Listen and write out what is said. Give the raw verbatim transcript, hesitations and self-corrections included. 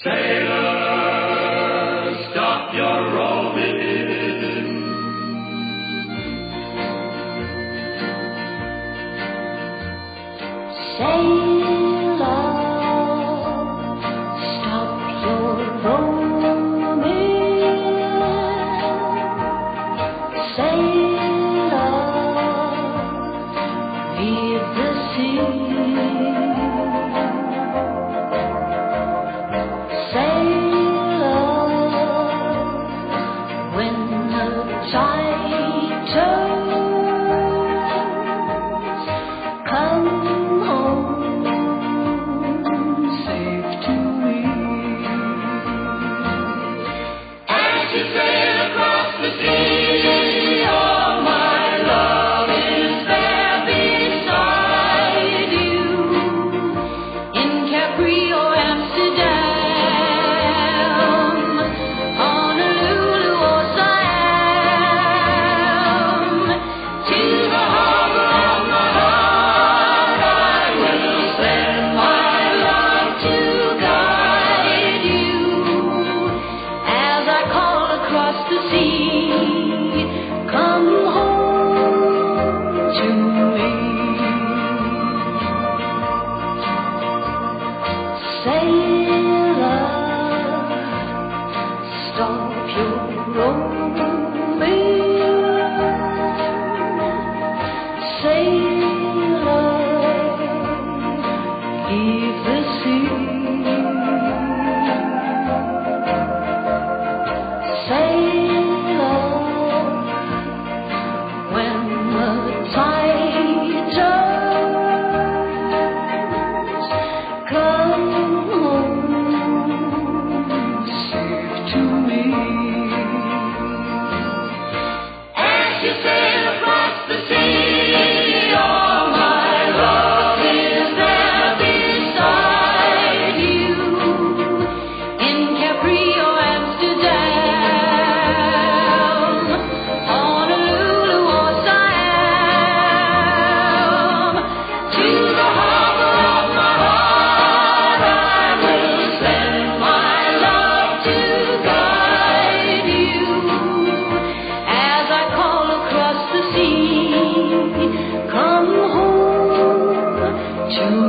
Sailor, stop your rowing. Sailor, stop your roaming. Sailor, leave the sea. Sailor, when the tide turns, come home safe to me. As you sail across the sea, all my love is there beside you. In Capri or Amsterdam, Honolulu or Siam, To the harbor of my heart I will send my love to guide you as I call across the sea. Come home to me. Sailor, stop your roaming. Sailor, leave the sea. Sailor, when the tide turns, come home safe to me. As you sail across the sea, all my love is there beside you. In Capri or Amsterdam, Honolulu or Siam, To the harbor of my heart I will send my love to guide you as I call across the sea. Come home to